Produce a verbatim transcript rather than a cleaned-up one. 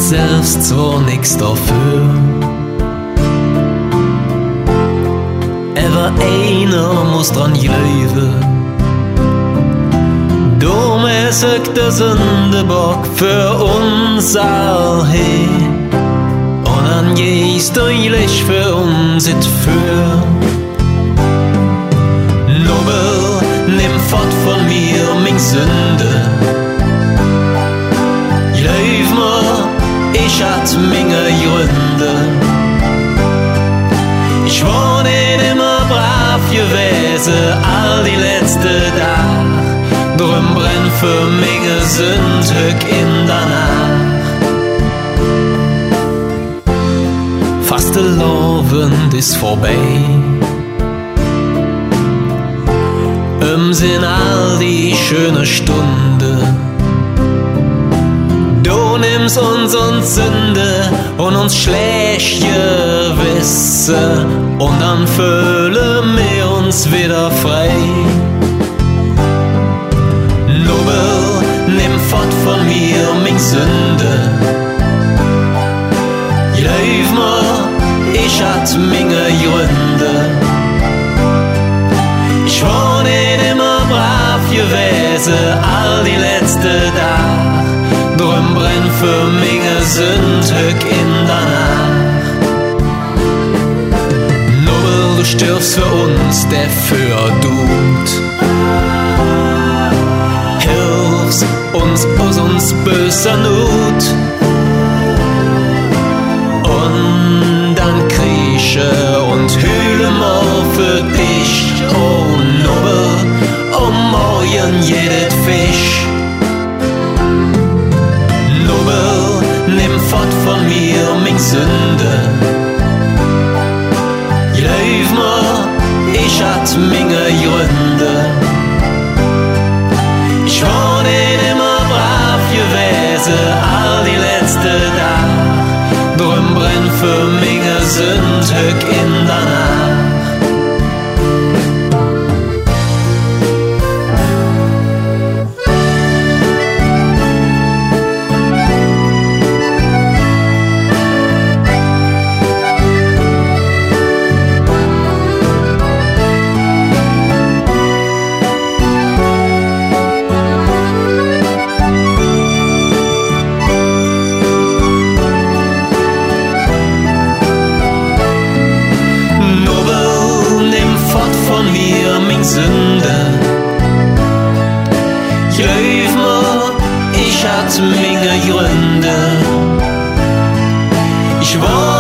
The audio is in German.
selbst zwar nix dafür. Aber einer muss dran glauben. Drum ist ich der Sündenbock für uns alle. Und dann gehst du eilig für uns it für. Nobel, nimm fort von mir mein Sünde. Glaub mir, ich hat meine Gründe. Ich war nicht immer brav gewesen, all die letzte Tag. Drum brennt für meine Sündhück in der Nacht. Fast der Lovend ist vorbei. Um sind all die schöne Stunde. Du nimmst uns und Sünde und uns schlecht Gewisse und dann fühlen wir uns wieder frei. Nobel, nimm fort von mir mein Sünde. Glaub mir, ich hat meine Gründe. Ich war nicht immer brav gewesen, all die letzte Tag. Drum brennt für meine Sündhück in der Nacht. Nobel, du stirbst für uns, der für tut. Hilfst uns aus uns böser Not. Und dann krieche und hühle mal für dich, oh Nobel, oh morgen jedet Fisch. Nobel, nimm fort von mir mein Sünde. Glaub mir, ich hat meine Gründe. Ich war nicht immer brav gewesen, all die letzte Tag. Drum brennt für meine Sündhück in der Nacht. Sünde. Glaub mir, ich hat meine Gründe. Ich war